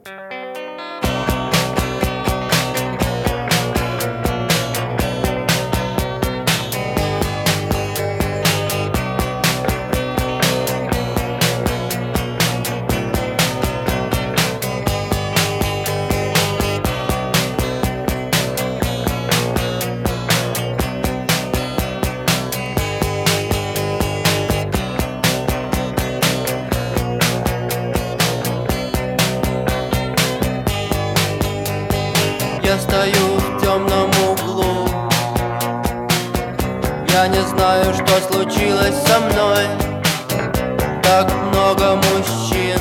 Я стою в темном углу, я не знаю, что случилось со мной. Так много мужчин,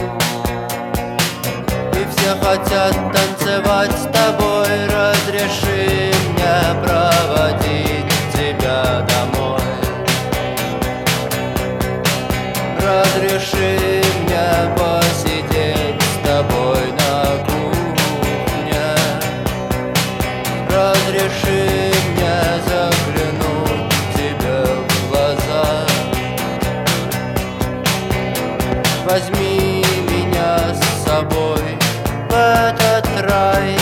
и все хотят танцевать с тобой. Разреши мне проводить тебя домой. Разреши мне посидеть с тобой на кухне. Разреши мне заглянуть тебе в глаза. Возьми меня с собой в этот рай.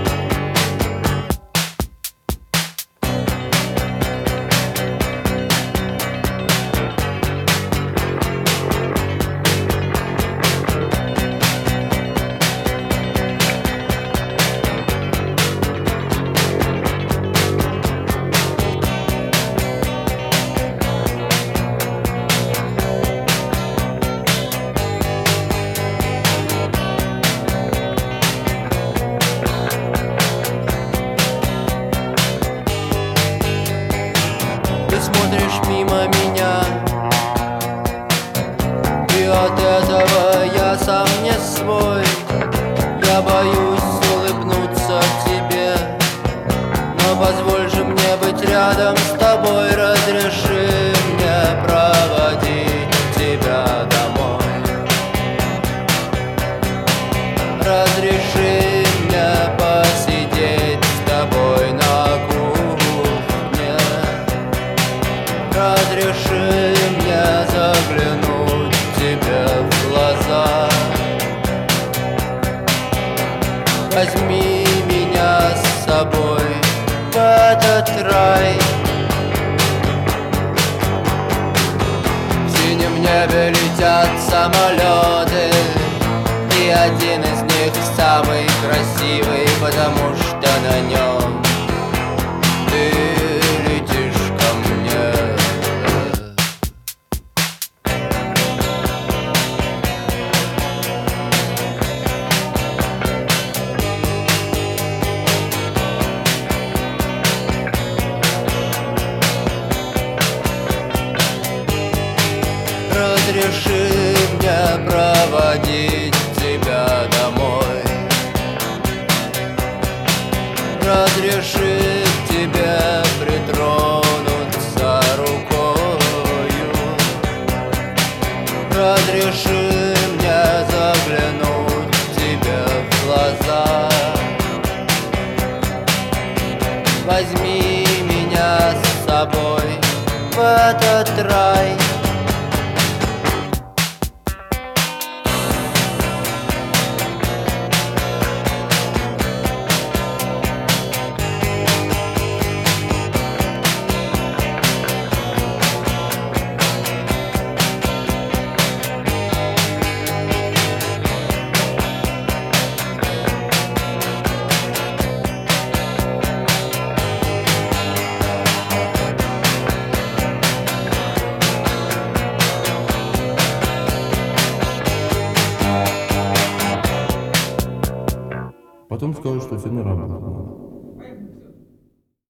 Ты смотришь мимо меня, и от этого я сам не свой. Я боюсь улыбнуться тебе, но позволь же мне быть рядом с тобой. Разреши мне проводить тебя домой. Разреши мне посидеть с тобой на кухне. Разреши мне заглянуть тебе в глаза. Возьми меня с собой в этот рай. В синем небе летят самолеты, и один из них самый красивый, потому что на нем ты летишь ко мне. Разреши мне проводить тебя домой. Разреши тебе притронуться рукою. Разреши мне заглянуть тебе в глаза. Возьми меня с собой в этот рай. Потом скажут, что все на работу надо.